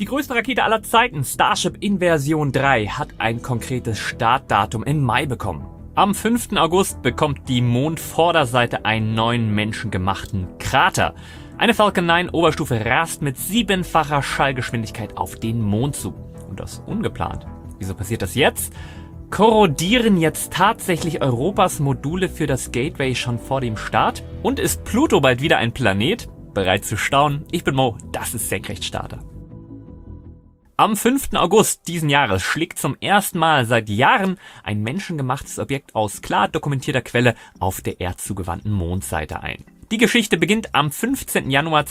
Die größte Rakete aller Zeiten, Starship Inversion 3, hat ein konkretes Startdatum im Mai bekommen. Am 5. August bekommt die Mondvorderseite einen neuen menschengemachten Krater. Eine Falcon 9 Oberstufe rast mit 7-facher Schallgeschwindigkeit auf den Mond zu. Und das ungeplant. Wieso passiert das jetzt? Korrodieren jetzt tatsächlich Europas Module für das Gateway schon vor dem Start? Und ist Pluto bald wieder ein Planet? Bereit zu staunen? Ich bin Mo, das ist Senkrechtstarter. Am 5. August diesen Jahres schlägt zum ersten Mal seit Jahren ein menschengemachtes Objekt aus klar dokumentierter Quelle auf der erdzugewandten Mondseite ein. Die Geschichte beginnt am 15. Januar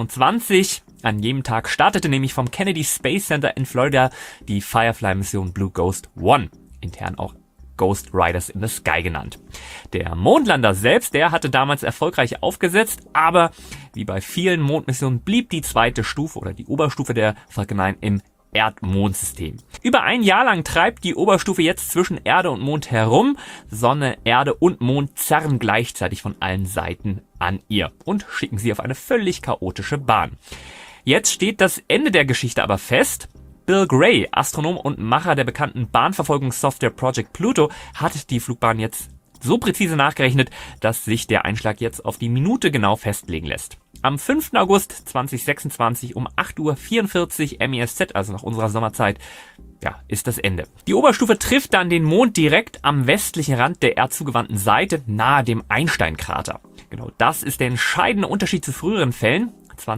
2025. An jedem Tag startete nämlich vom Kennedy Space Center in Florida die Firefly-Mission Blue Ghost 1, intern auch Ghost Riders in the Sky genannt. Der Mondlander selbst, der hatte damals erfolgreich aufgesetzt, aber wie bei vielen Mondmissionen blieb die zweite Stufe oder die Oberstufe der Falcon 9 im Erd-Mond-System. Über ein Jahr lang treibt die Oberstufe jetzt zwischen Erde und Mond herum. Sonne, Erde und Mond zerren gleichzeitig von allen Seiten an ihr und schicken sie auf eine völlig chaotische Bahn. Jetzt steht das Ende der Geschichte aber fest. Bill Gray, Astronom und Macher der bekannten Bahnverfolgungssoftware Project Pluto, hat die Flugbahn jetzt so präzise nachgerechnet, dass sich der Einschlag jetzt auf die Minute genau festlegen lässt. Am 5. August 2026 um 8:44 Uhr MESZ, also nach unserer Sommerzeit, ist das Ende. Die Oberstufe trifft dann den Mond direkt am westlichen Rand der erdzugewandten Seite, nahe dem Einstein-Krater. Genau das ist der entscheidende Unterschied zu früheren Fällen.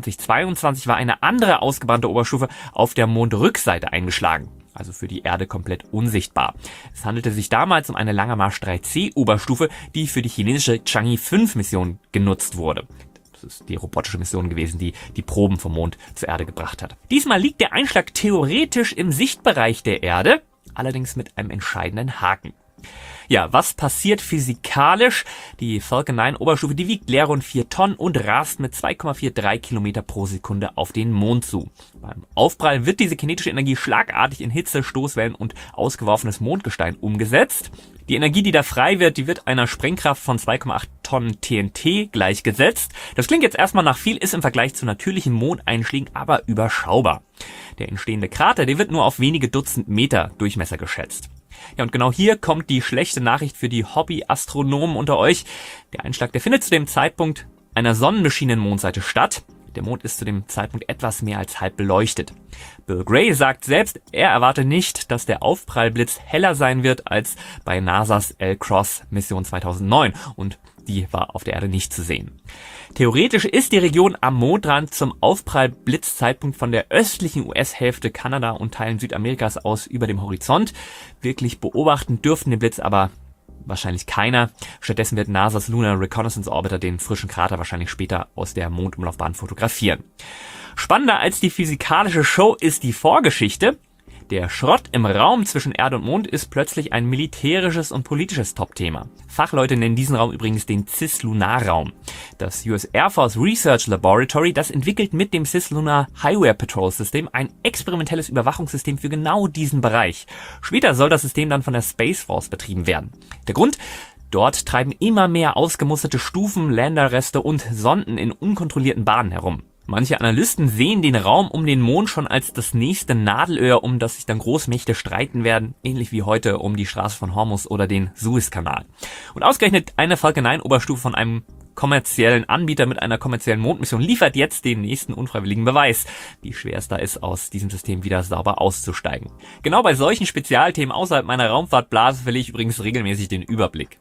2022 war eine andere ausgebrannte Oberstufe auf der Mondrückseite eingeschlagen, also für die Erde komplett unsichtbar. Es handelte sich damals um eine Langermarsch 3C Oberstufe, die für die chinesische Chang'e 5 Mission genutzt wurde. Das ist die robotische Mission gewesen, die die Proben vom Mond zur Erde gebracht hat. Diesmal liegt der Einschlag theoretisch im Sichtbereich der Erde, allerdings mit einem entscheidenden Haken. Ja, was passiert physikalisch? Die Falcon 9 Oberstufe, die wiegt leer rund 4 Tonnen und rast mit 2,43 Kilometer pro Sekunde auf den Mond zu. Beim Aufprall wird diese kinetische Energie schlagartig in Hitze, Stoßwellen und ausgeworfenes Mondgestein umgesetzt. Die Energie, die da frei wird, die wird einer Sprengkraft von 2,8 Tonnen TNT gleichgesetzt. Das klingt jetzt erstmal nach viel, ist im Vergleich zu natürlichen Mondeinschlägen aber überschaubar. Der entstehende Krater, der wird nur auf wenige Dutzend Meter Durchmesser geschätzt. Ja, und genau hier kommt die schlechte Nachricht für die Hobby-Astronomen unter euch. Der Einschlag, der findet zu dem Zeitpunkt einer sonnenbeschienenen Mondseite statt. Der Mond ist zu dem Zeitpunkt etwas mehr als halb beleuchtet. Bill Gray sagt selbst, er erwarte nicht, dass der Aufprallblitz heller sein wird als bei NASAs L-Cross-Mission 2009 und die war auf der Erde nicht zu sehen. Theoretisch ist die Region am Mondrand zum Aufprallblitzzeitpunkt von der östlichen US-Hälfte Kanada und Teilen Südamerikas aus über dem Horizont. Wirklich beobachten dürften den Blitz aber wahrscheinlich keiner. Stattdessen wird NASAs Lunar Reconnaissance Orbiter den frischen Krater wahrscheinlich später aus der Mondumlaufbahn fotografieren. Spannender als die physikalische Show ist die Vorgeschichte. Der Schrott im Raum zwischen Erde und Mond ist plötzlich ein militärisches und politisches Top-Thema. Fachleute nennen diesen Raum übrigens den Cislunar-Raum. Das US Air Force Research Laboratory, das entwickelt mit dem Cislunar Highway Patrol System ein experimentelles Überwachungssystem für genau diesen Bereich. Später soll das System dann von der Space Force betrieben werden. Der Grund? Dort treiben immer mehr ausgemusterte Stufen, Landerreste und Sonden in unkontrollierten Bahnen herum. Manche Analysten sehen den Raum um den Mond schon als das nächste Nadelöhr, um das sich dann Großmächte streiten werden, ähnlich wie heute um die Straße von Hormuz oder den Suezkanal. Und ausgerechnet eine Falcon 9 Oberstufe von einem kommerziellen Anbieter mit einer kommerziellen Mondmission liefert jetzt den nächsten unfreiwilligen Beweis, wie schwer es da ist, aus diesem System wieder sauber auszusteigen. Genau bei solchen Spezialthemen außerhalb meiner Raumfahrtblase verliere ich übrigens regelmäßig den Überblick.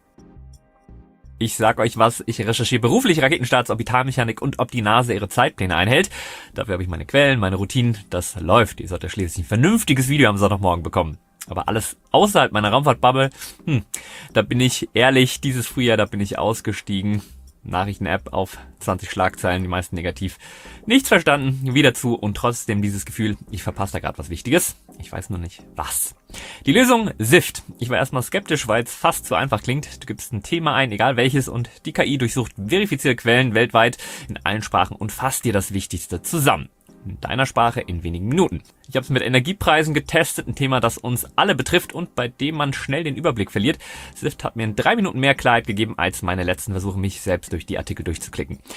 Ich sag euch was, ich recherchiere beruflich Raketenstarts, Orbitalmechanik und ob die NASA ihre Zeitpläne einhält. Dafür habe ich meine Quellen, meine Routinen, das läuft. Ihr solltet schließlich ein vernünftiges Video am Sonntagmorgen bekommen. Aber alles außerhalb meiner Raumfahrtbubble, da bin ich ehrlich, dieses Frühjahr, da bin ich ausgestiegen. Nachrichten-App auf 20 Schlagzeilen, die meisten negativ. Nichts verstanden, wieder zu und trotzdem dieses Gefühl, ich verpasse da gerade was Wichtiges. Ich weiß nur nicht, was. Die Lösung SIFT. Ich war erstmal skeptisch, weil es fast zu einfach klingt. Du gibst ein Thema ein, egal welches, und die KI durchsucht verifizierte Quellen weltweit in allen Sprachen und fasst dir das Wichtigste zusammen. In deiner Sprache in wenigen Minuten. Ich habe es mit Energiepreisen getestet, ein Thema, das uns alle betrifft und bei dem man schnell den Überblick verliert. SIFT hat mir in 3 Minuten mehr Klarheit gegeben als meine letzten Versuche, mich selbst durch die Artikel durchzuklicken.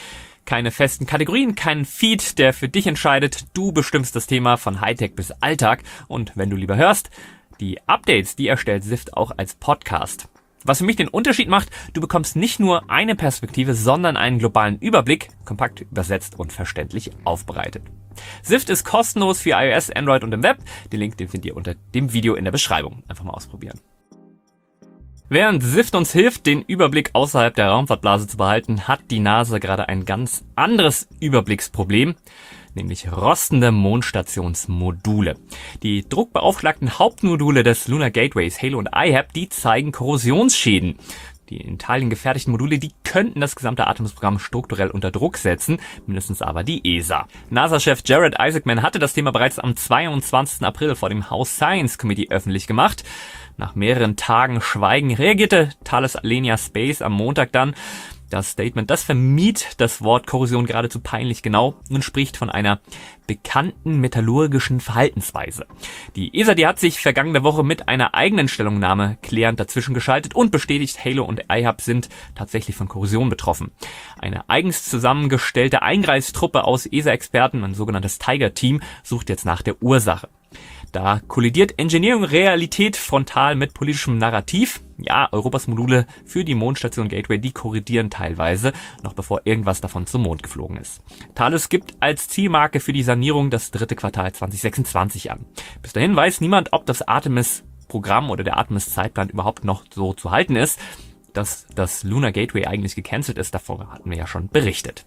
Keine festen Kategorien, kein Feed, der für dich entscheidet. Du bestimmst das Thema von Hightech bis Alltag. Und wenn du lieber hörst, die Updates, die erstellt Sift auch als Podcast. Was für mich den Unterschied macht, du bekommst nicht nur eine Perspektive, sondern einen globalen Überblick, kompakt übersetzt und verständlich aufbereitet. Sift ist kostenlos für iOS, Android und im Web. Den Link, den findet ihr unter dem Video in der Beschreibung. Einfach mal ausprobieren. Während Sift uns hilft, den Überblick außerhalb der Raumfahrtblase zu behalten, hat die NASA gerade ein ganz anderes Überblicksproblem, nämlich rostende Mondstationsmodule. Die druckbeaufschlagten Hauptmodule des Lunar Gateways Halo und IHAP, die zeigen Korrosionsschäden. Die in Italien gefertigten Module, die könnten das gesamte Artemis-Programm strukturell unter Druck setzen, mindestens aber die ESA. NASA-Chef Jared Isaacman hatte das Thema bereits am 22. April vor dem House Science Committee öffentlich gemacht. Nach mehreren Tagen Schweigen reagierte Thales Alenia Space am Montag dann. Das Statement, das vermied das Wort Korrosion geradezu peinlich genau und spricht von einer bekannten metallurgischen Verhaltensweise. Die ESA, die hat sich vergangene Woche mit einer eigenen Stellungnahme klärend dazwischen geschaltet und bestätigt, Halo und IHAP sind tatsächlich von Korrosion betroffen. Eine eigens zusammengestellte Eingreiftruppe aus ESA-Experten, ein sogenanntes Tiger-Team, sucht jetzt nach der Ursache. Da kollidiert Engineering-Realität frontal mit politischem Narrativ. Ja, Europas Module für die Mondstation Gateway, die korrigieren teilweise, noch bevor irgendwas davon zum Mond geflogen ist. Thales gibt als Zielmarke für die Sanierung das 3. Quartal 2026 an. Bis dahin weiß niemand, ob das Artemis-Programm oder der Artemis-Zeitplan überhaupt noch so zu halten ist. Dass das Lunar Gateway eigentlich gecancelt ist, davor hatten wir ja schon berichtet.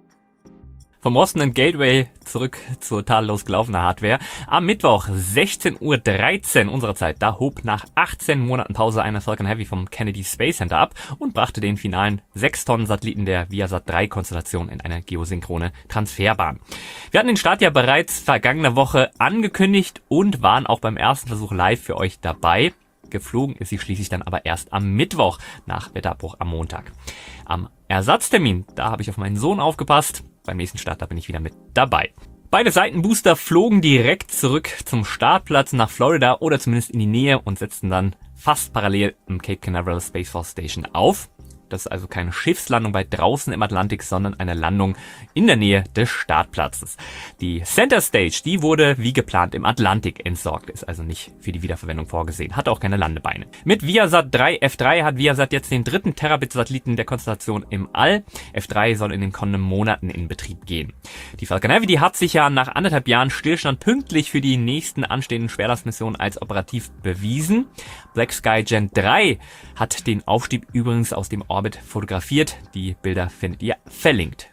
Vom rostenden Gateway zurück zur tadellos gelaufenen Hardware. Am Mittwoch 16:13 Uhr unserer Zeit, da hob nach 18 Monaten Pause eine Falcon Heavy vom Kennedy Space Center ab und brachte den finalen 6-Tonnen-Satelliten der Viasat-3-Konstellation in eine geosynchrone Transferbahn. Wir hatten den Start ja bereits vergangene Woche angekündigt und waren auch beim ersten Versuch live für euch dabei. Geflogen ist sie schließlich dann aber erst am Mittwoch nach Wetterabbruch am Montag. Am Ersatztermin, da habe ich auf meinen Sohn aufgepasst. Beim nächsten Start, da bin ich wieder mit dabei. Beide Seitenbooster flogen direkt zurück zum Startplatz nach Florida oder zumindest in die Nähe und setzten dann fast parallel im Cape Canaveral Space Force Station auf. Das ist also keine Schiffslandung bei draußen im Atlantik, sondern eine Landung in der Nähe des Startplatzes. Die Center Stage, die wurde wie geplant im Atlantik entsorgt, ist also nicht für die Wiederverwendung vorgesehen, hat auch keine Landebeine. Mit Viasat 3 F3 hat Viasat jetzt den 3. Terabit-Satelliten der Konstellation im All. F3 soll in den kommenden Monaten in Betrieb gehen. Die Falcon Heavy, die hat sich ja nach 1,5 Jahren Stillstand pünktlich für die nächsten anstehenden Schwerlastmissionen als operativ bewiesen. Black Sky Gen 3 hat den Aufstieg übrigens aus dem Orbit fotografiert. Die Bilder findet ihr verlinkt.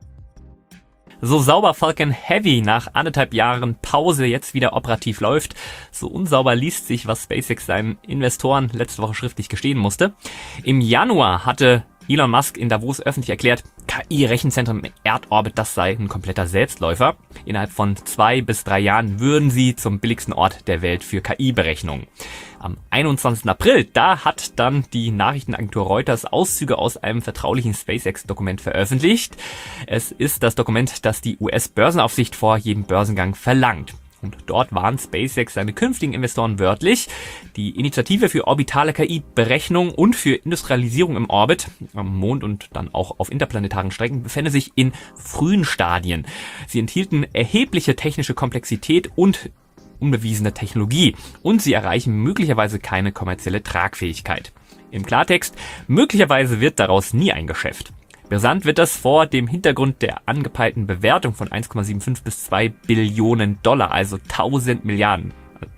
So sauber Falcon Heavy nach 1,5 Jahren Pause jetzt wieder operativ läuft, so unsauber liest sich, was SpaceX seinen Investoren letzte Woche schriftlich gestehen musste. Im Januar hatte Elon Musk in Davos öffentlich erklärt, KI-Rechenzentren im Erdorbit, das sei ein kompletter Selbstläufer. Innerhalb von 2 bis 3 Jahren würden sie zum billigsten Ort der Welt für KI-Berechnungen. Am 21. April, da hat dann die Nachrichtenagentur Reuters Auszüge aus einem vertraulichen SpaceX-Dokument veröffentlicht. Es ist das Dokument, das die US-Börsenaufsicht vor jedem Börsengang verlangt. Und dort warnt SpaceX seine künftigen Investoren wörtlich. Die Initiative für orbitale KI-Berechnung und für Industrialisierung im Orbit, am Mond und dann auch auf interplanetaren Strecken, befände sich in frühen Stadien. Sie enthielten erhebliche technische Komplexität und unbewiesene Technologie und sie erreichen möglicherweise keine kommerzielle Tragfähigkeit. Im Klartext, möglicherweise wird daraus nie ein Geschäft. Brisant wird das vor dem Hintergrund der angepeilten Bewertung von 1,75 bis 2 Billionen Dollar, also 1000 Milliarden.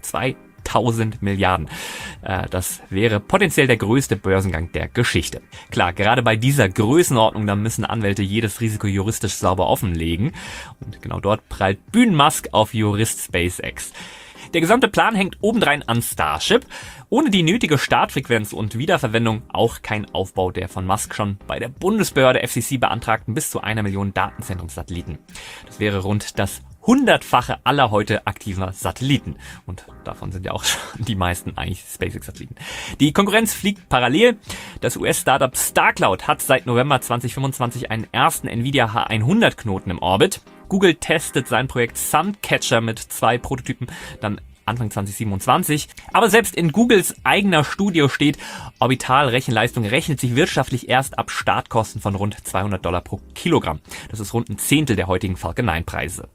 2000 Milliarden. Das wäre potenziell der größte Börsengang der Geschichte. Klar, gerade bei dieser Größenordnung, da müssen Anwälte jedes Risiko juristisch sauber offenlegen. Und genau dort prallt Bühnenmusk auf Jurist SpaceX. Der gesamte Plan hängt obendrein an Starship. Ohne die nötige Startfrequenz und Wiederverwendung auch kein Aufbau der von Musk schon bei der Bundesbehörde FCC beantragten bis zu 1 Million Datenzentrumssatelliten. Das wäre rund das 100-fache aller heute aktiver Satelliten. Und davon sind ja auch schon die meisten eigentlich SpaceX-Satelliten. Die Konkurrenz fliegt parallel. Das US-Startup StarCloud hat seit November 2025 einen ersten Nvidia H100-Knoten im Orbit. Google testet sein Projekt Suncatcher mit 2 Prototypen dann Anfang 2027. Aber selbst in Googles eigener Studie steht, Orbitalrechenleistung rechnet sich wirtschaftlich erst ab Startkosten von rund $200 pro Kilogramm. Das ist rund ein Zehntel der heutigen Falcon 9 Preise.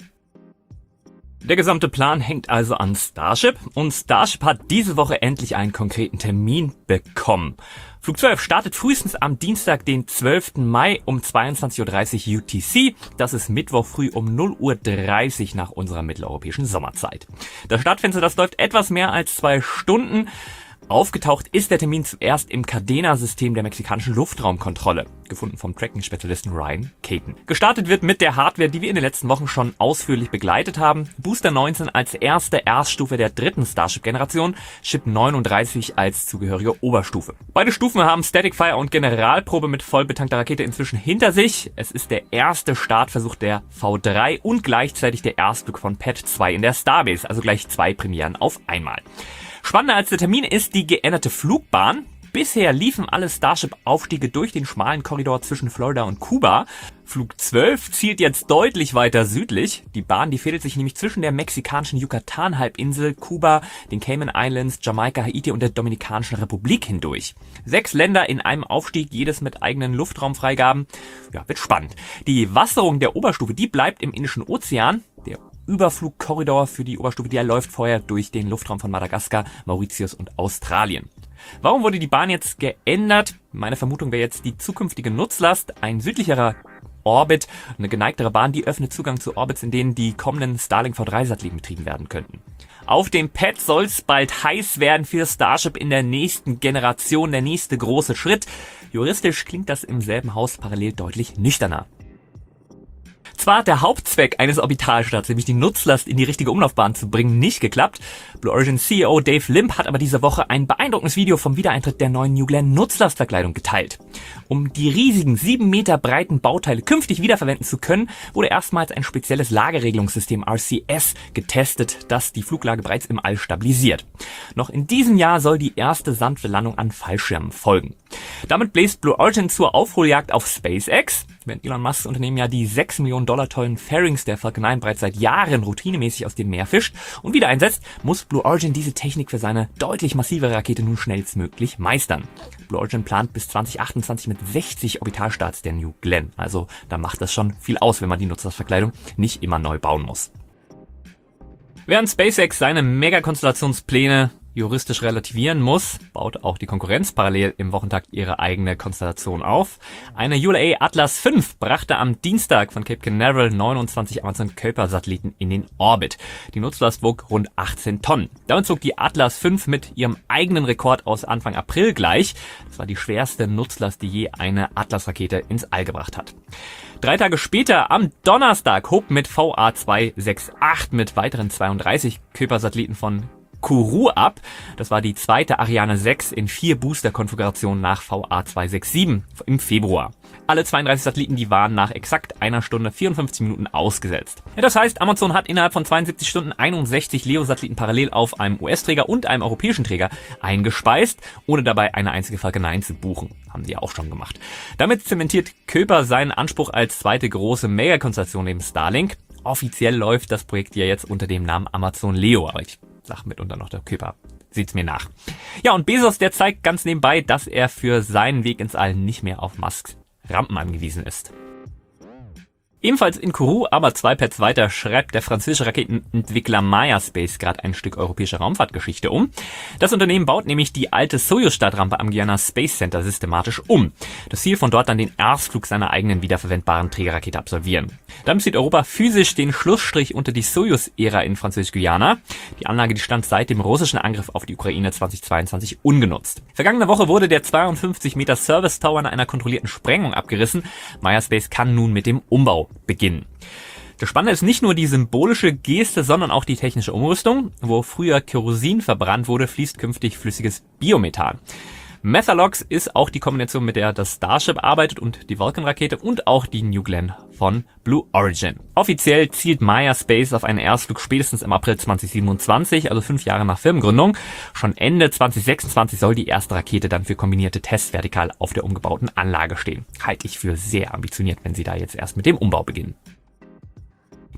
Der gesamte Plan hängt also an Starship und Starship hat diese Woche endlich einen konkreten Termin bekommen. Flug 12 startet frühestens am Dienstag, den 12. Mai um 22:30 Uhr UTC. Das ist Mittwoch früh um 0:30 Uhr nach unserer mitteleuropäischen Sommerzeit. Das Startfenster, das läuft etwas mehr als 2 Stunden. Aufgetaucht ist der Termin zuerst im Cadena-System der mexikanischen Luftraumkontrolle, gefunden vom Tracking-Spezialisten Ryan Caton. Gestartet wird mit der Hardware, die wir in den letzten Wochen schon ausführlich begleitet haben. Booster 19 als erste Erststufe der dritten Starship-Generation, Ship 39 als zugehörige Oberstufe. Beide Stufen haben Static Fire und Generalprobe mit vollbetankter Rakete inzwischen hinter sich. Es ist der erste Startversuch der V3 und gleichzeitig der Erstflug von Pad 2 in der Starbase, also gleich 2 Premieren auf einmal. Spannender als der Termin ist die geänderte Flugbahn. Bisher liefen alle Starship-Aufstiege durch den schmalen Korridor zwischen Florida und Kuba. Flug 12 zielt jetzt deutlich weiter südlich. Die Bahn, die fädelt sich nämlich zwischen der mexikanischen Yucatan-Halbinsel, Kuba, den Cayman Islands, Jamaika, Haiti und der Dominikanischen Republik hindurch. 6 Länder in einem Aufstieg, jedes mit eigenen Luftraumfreigaben. Ja, wird spannend. Die Wasserung der Oberstufe, die bleibt im Indischen Ozean. Der Überflugkorridor für die Oberstufe, der läuft vorher durch den Luftraum von Madagaskar, Mauritius und Australien. Warum wurde die Bahn jetzt geändert? Meine Vermutung wäre jetzt die zukünftige Nutzlast. Ein südlicherer Orbit, eine geneigtere Bahn, die öffnet Zugang zu Orbits, in denen die kommenden Starlink V3-Satelliten betrieben werden könnten. Auf dem Pad soll es bald heiß werden für Starship in der nächsten Generation, der nächste große Schritt. Juristisch klingt das im selben Haus parallel deutlich nüchterner. Zwar hat der Hauptzweck eines Orbitalstarts, nämlich die Nutzlast in die richtige Umlaufbahn zu bringen, nicht geklappt. Blue Origin CEO Dave Limp hat aber diese Woche ein beeindruckendes Video vom Wiedereintritt der neuen New Glenn Nutzlastverkleidung geteilt. Um die riesigen 7 Meter breiten Bauteile künftig wiederverwenden zu können, wurde erstmals ein spezielles Lageregelungssystem RCS getestet, das die Fluglage bereits im All stabilisiert. Noch in diesem Jahr soll die erste sanfte Landung an Fallschirmen folgen. Damit bläst Blue Origin zur Aufholjagd auf SpaceX. Während Elon Musks Unternehmen ja die $6 Millionen teuren Fairings der Falcon 9 bereits seit Jahren routinemäßig aus dem Meer fischt und wieder einsetzt, muss Blue Origin diese Technik für seine deutlich massivere Rakete nun schnellstmöglich meistern. Blue Origin plant bis 2028 mit 60 Orbitalstarts der New Glenn. Also da macht das schon viel aus, wenn man die Nutzlastverkleidung nicht immer neu bauen muss. Während SpaceX seine Megakonstellationspläne juristisch relativieren muss, baut auch die Konkurrenz parallel im Wochentakt ihre eigene Konstellation auf. Eine ULA Atlas V brachte am Dienstag von Cape Canaveral 29 Amazon Kuiper-Satelliten in den Orbit. Die Nutzlast wog rund 18 Tonnen. Damit zog die Atlas V mit ihrem eigenen Rekord aus Anfang April gleich. Das war die schwerste Nutzlast, die je eine Atlas-Rakete ins All gebracht hat. 3 Tage später, am Donnerstag, hob mit VA268 mit weiteren 32 Kuiper-Satelliten von Kourou ab. Das war die zweite Ariane 6 in 4 Booster-Konfigurationen nach VA267 im Februar. Alle 32 Satelliten, die waren nach exakt 1 Stunde 54 Minuten ausgesetzt. Ja, das heißt, Amazon hat innerhalb von 72 Stunden 61 LEO-Satelliten parallel auf einem US-Träger und einem europäischen Träger eingespeist, ohne dabei eine einzige Falcon 9 zu buchen. Haben sie ja auch schon gemacht. Damit zementiert Kuiper seinen Anspruch als zweite große Megakonstellation neben Starlink. Offiziell läuft das Projekt ja jetzt unter dem Namen Amazon Leo, aber ich sag mitunter noch der Kuiper. Seht's mir nach. Ja, und Bezos, der zeigt ganz nebenbei, dass er für seinen Weg ins All nicht mehr auf Musks Rampen angewiesen ist. Ebenfalls in Kourou, aber 2 Pads weiter, schreibt der französische Raketenentwickler Maya Space gerade ein Stück europäische Raumfahrtgeschichte um. Das Unternehmen baut nämlich die alte Soyuz-Startrampe am Guyana Space Center systematisch um. Das Ziel von dort dann den Erstflug seiner eigenen wiederverwendbaren Trägerrakete absolvieren. Damit zieht Europa physisch den Schlussstrich unter die Soyuz-Ära in Französisch-Guyana. Die Anlage, die stand seit dem russischen Angriff auf die Ukraine 2022 ungenutzt. Vergangene Woche wurde der 52 Meter Service Tower nach einer kontrollierten Sprengung abgerissen. Maya Space kann nun mit dem Umbau beginnen. Das Spannende ist nicht nur die symbolische Geste, sondern auch die technische Umrüstung. Wo früher Kerosin verbrannt wurde, fließt künftig flüssiges Biomethan. Methalox ist auch die Kombination, mit der das Starship arbeitet und die Vulcan-Rakete und auch die New Glenn von Blue Origin. Offiziell zielt Maya Space auf einen Erstflug spätestens im April 2027, also 5 Jahre nach Firmengründung. Schon Ende 2026 soll die erste Rakete dann für kombinierte Tests vertikal auf der umgebauten Anlage stehen. Halte ich für sehr ambitioniert, wenn sie da jetzt erst mit dem Umbau beginnen.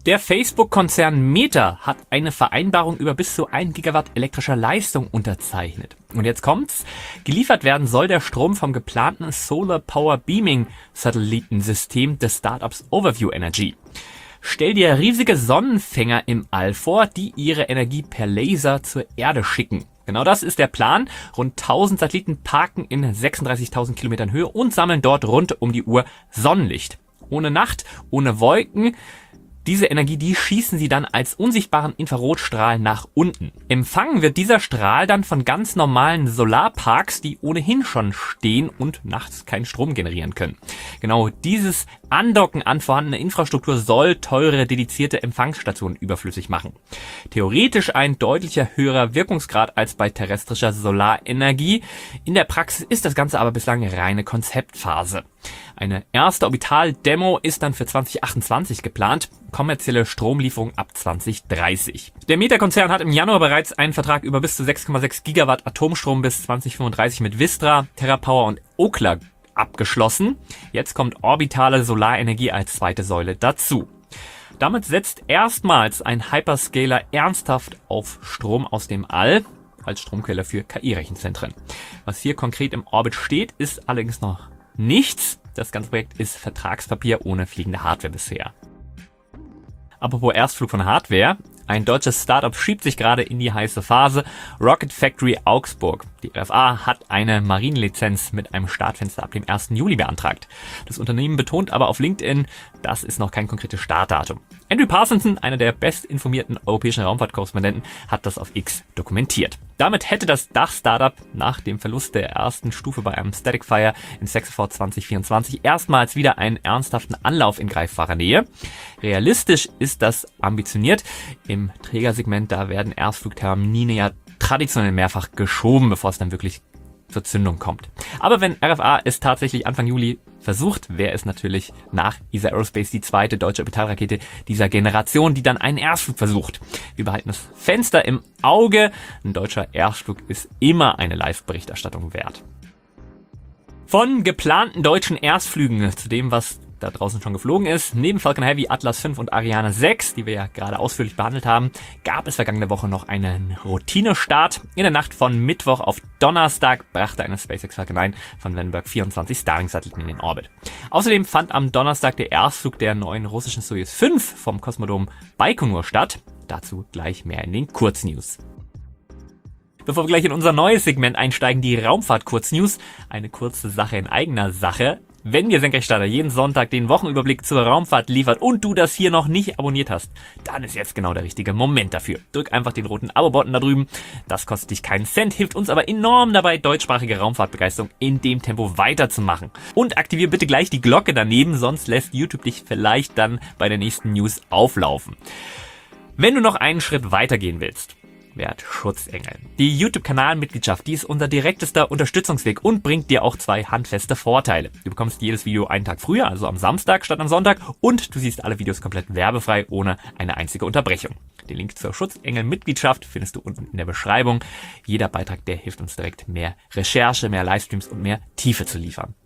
Der Facebook-Konzern Meta hat eine Vereinbarung über bis zu 1 Gigawatt elektrischer Leistung unterzeichnet. Und jetzt kommt's. Geliefert werden soll der Strom vom geplanten Solar Power Beaming Satellitensystem des Startups Overview Energy. Stell dir riesige Sonnenfänger im All vor, die ihre Energie per Laser zur Erde schicken. Genau das ist der Plan. Rund 1000 Satelliten parken in 36.000 Kilometern Höhe und sammeln dort rund um die Uhr Sonnenlicht. Ohne Nacht, ohne Wolken. Diese Energie, die schießen sie dann als unsichtbaren Infrarotstrahl nach unten. Empfangen wird dieser Strahl dann von ganz normalen Solarparks, die ohnehin schon stehen und nachts keinen Strom generieren können. Genau dieses Andocken an vorhandene Infrastruktur soll teure, dedizierte Empfangsstationen überflüssig machen. Theoretisch ein deutlicher höherer Wirkungsgrad als bei terrestrischer Solarenergie. In der Praxis ist das Ganze aber bislang reine Konzeptphase. Eine erste Orbital-Demo ist dann für 2028 geplant, kommerzielle Stromlieferung ab 2030. Der Meta-Konzern hat im Januar bereits einen Vertrag über bis zu 6,6 Gigawatt Atomstrom bis 2035 mit Vistra, TerraPower und Okla abgeschlossen. Jetzt kommt orbitale Solarenergie als zweite Säule dazu. Damit setzt erstmals ein Hyperscaler ernsthaft auf Strom aus dem All als Stromquelle für KI-Rechenzentren. Was hier konkret im Orbit steht, ist allerdings noch nichts. Das ganze Projekt ist Vertragspapier ohne fliegende Hardware bisher. Apropos Erstflug von Hardware. Ein deutsches Startup schiebt sich gerade in die heiße Phase. Rocket Factory Augsburg. Die RFA hat eine Marinelizenz mit einem Startfenster ab dem 1. Juli beantragt. Das Unternehmen betont aber auf LinkedIn, das ist noch kein konkretes Startdatum. Andrew Parsonson, einer der bestinformierten europäischen Raumfahrtkorrespondenten, hat das auf X dokumentiert. Damit hätte das Dach-Startup nach dem Verlust der ersten Stufe bei einem Static Fire in Sexford 2024 erstmals wieder einen ernsthaften Anlauf in greifbarer Nähe. Realistisch ist das ambitioniert. Im Trägersegment, da werden Erstflugtermine ja traditionell mehrfach geschoben, bevor es dann wirklich zur Zündung kommt. Aber wenn RFA es tatsächlich Anfang Juli versucht, wäre es natürlich nach ESA Aerospace die zweite deutsche Orbitalrakete dieser Generation, die dann einen Erstflug versucht. Wir behalten das Fenster im Auge. Ein deutscher Erstflug ist immer eine Live-Berichterstattung wert. Von geplanten deutschen Erstflügen zu dem, was da draußen schon geflogen ist. Neben Falcon Heavy, Atlas V und Ariane 6, die wir ja gerade ausführlich behandelt haben, gab es vergangene Woche noch einen Routinestart. In der Nacht von Mittwoch auf Donnerstag brachte eine SpaceX Falcon 9 von Vandenberg 24 Starlink-Satelliten in den Orbit. Außerdem fand am Donnerstag der Erstflug der neuen russischen Soyuz 5 vom Kosmodrom Baikonur statt. Dazu gleich mehr in den Kurznews. Bevor wir gleich in unser neues Segment einsteigen, die Raumfahrt-Kurznews, eine kurze Sache in eigener Sache. Wenn dir Senkrechtstarter jeden Sonntag den Wochenüberblick zur Raumfahrt liefert und du das hier noch nicht abonniert hast, dann ist jetzt genau der richtige Moment dafür. Drück einfach den roten Abo-Button da drüben. Das kostet dich keinen Cent, hilft uns aber enorm dabei, deutschsprachige Raumfahrtbegeisterung in dem Tempo weiterzumachen. Und aktivier bitte gleich die Glocke daneben, sonst lässt YouTube dich vielleicht dann bei der nächsten News auflaufen. Wenn du noch einen Schritt weitergehen willst, werd Schutzengel. Die YouTube-Kanalmitgliedschaft, die ist unser direktester Unterstützungsweg und bringt dir auch 2 handfeste Vorteile. Du bekommst jedes Video einen Tag früher, also am Samstag statt am Sonntag, und du siehst alle Videos komplett werbefrei, ohne eine einzige Unterbrechung. Den Link zur Schutzengel-Mitgliedschaft findest du unten in der Beschreibung. Jeder Beitrag, der hilft uns direkt, mehr Recherche, mehr Livestreams und mehr Tiefe zu liefern.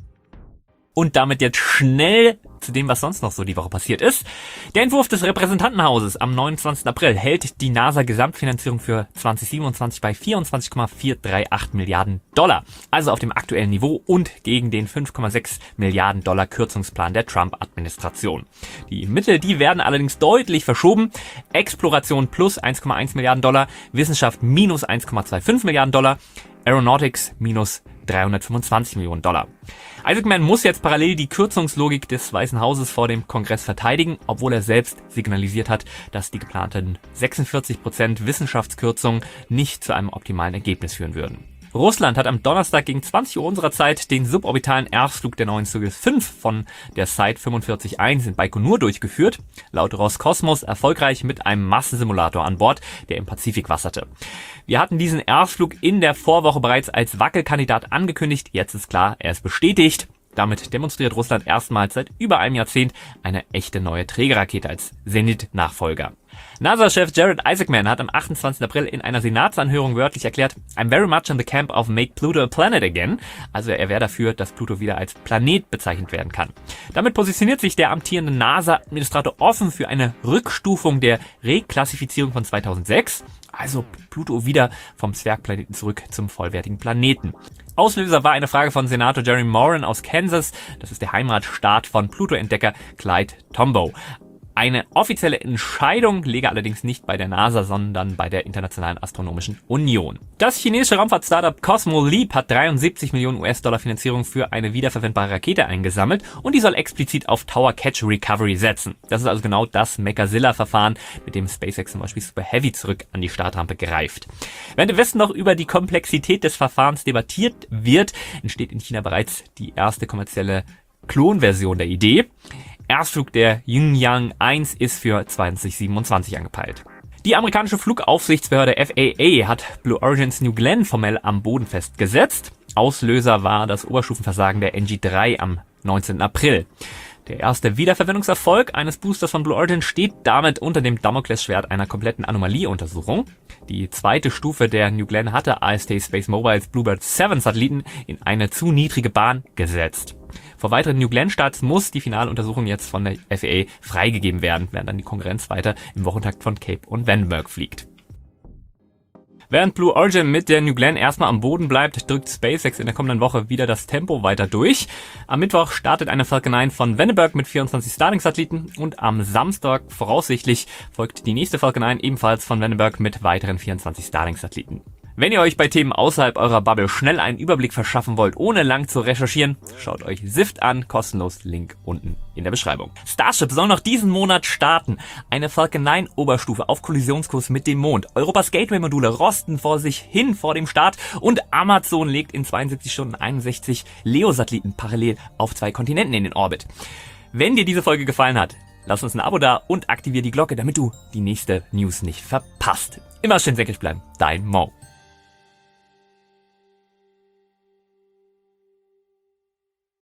Und damit jetzt schnell zu dem, was sonst noch so die Woche passiert ist. Der Entwurf des Repräsentantenhauses am 29. April hält die NASA-Gesamtfinanzierung für 2027 bei 24,438 Milliarden $, also auf dem aktuellen Niveau und gegen den 5,6 Milliarden $ Kürzungsplan der Trump-Administration. Die Mittel, die werden allerdings deutlich verschoben. Exploration plus 1,1 Milliarden $, Wissenschaft minus 1,25 Milliarden $, Aeronautics minus 325 Millionen $. Isaacman muss jetzt parallel die Kürzungslogik des Weißen Hauses vor dem Kongress verteidigen, obwohl er selbst signalisiert hat, dass die geplanten 46% Wissenschaftskürzungen nicht zu einem optimalen Ergebnis führen würden. Russland hat am Donnerstag gegen 20 Uhr unserer Zeit den suborbitalen Erstflug der neuen Soyuz 5 von der Site 45-1 in Baikonur durchgeführt. Laut Roskosmos erfolgreich mit einem Massensimulator an Bord, der im Pazifik wasserte. Wir hatten diesen Erstflug in der Vorwoche bereits als Wackelkandidat angekündigt. Jetzt ist klar, er ist bestätigt. Damit demonstriert Russland erstmals seit über einem Jahrzehnt eine echte neue Trägerrakete als Zenit-Nachfolger. NASA-Chef Jared Isaacman hat am 28. April in einer Senatsanhörung wörtlich erklärt, I'm very much in the camp of make Pluto a planet again. Also er wäre dafür, dass Pluto wieder als Planet bezeichnet werden kann. Damit positioniert sich der amtierende NASA-Administrator offen für eine Rückstufung der Reklassifizierung von 2006. Also Pluto wieder vom Zwergplaneten zurück zum vollwertigen Planeten. Auslöser war eine Frage von Senator Jerry Moran aus Kansas. Das ist der Heimatstaat von Pluto-Entdecker Clyde Tombaugh. Eine offizielle Entscheidung läge allerdings nicht bei der NASA, sondern bei der Internationalen Astronomischen Union. Das chinesische Raumfahrt-Startup Cosmo Leap hat 73 Millionen US-Dollar Finanzierung für eine wiederverwendbare Rakete eingesammelt und die soll explizit auf Tower Catch Recovery setzen. Das ist also genau das Mechazilla-Verfahren, mit dem SpaceX zum Beispiel Super Heavy zurück an die Startrampe greift. Während im Westen noch über die Komplexität des Verfahrens debattiert wird, entsteht in China bereits die erste kommerzielle Klonversion der Idee. Erstflug der Yungyang 1 ist für 2027 angepeilt. Die amerikanische Flugaufsichtsbehörde FAA hat Blue Origins New Glenn formell am Boden festgesetzt. Auslöser war das Oberstufenversagen der NG-3 am 19. April. Der erste Wiederverwendungserfolg eines Boosters von Blue Origin steht damit unter dem Damoklesschwert einer kompletten Anomalieuntersuchung. Die zweite Stufe der New Glenn hatte IST Space Mobiles Bluebird 7 Satelliten in eine zu niedrige Bahn gesetzt. Vor weiteren New Glenn-Starts muss die finale Untersuchung jetzt von der FAA freigegeben werden, während dann die Konkurrenz weiter im Wochentakt von Cape und Vandenberg fliegt. Während Blue Origin mit der New Glenn erstmal am Boden bleibt, drückt SpaceX in der kommenden Woche wieder das Tempo weiter durch. Am Mittwoch startet eine Falcon 9 von Vandenberg mit 24 Starlink-Satelliten und am Samstag voraussichtlich folgt die nächste Falcon 9 ebenfalls von Vandenberg mit weiteren 24 Starlink-Satelliten. Wenn ihr euch bei Themen außerhalb eurer Bubble schnell einen Überblick verschaffen wollt, ohne lang zu recherchieren, schaut euch SIFT an, kostenlos, Link unten in der Beschreibung. Starship soll noch diesen Monat starten. Eine Falcon 9 Oberstufe auf Kollisionskurs mit dem Mond. Europas Gateway-Module rosten vor sich hin vor dem Start und Amazon legt in 72 Stunden 61 LEO-Satelliten parallel auf 2 Kontinenten in den Orbit. Wenn dir diese Folge gefallen hat, lass uns ein Abo da und aktiviere die Glocke, damit du die nächste News nicht verpasst. Immer schön senkrecht bleiben. Dein Mo.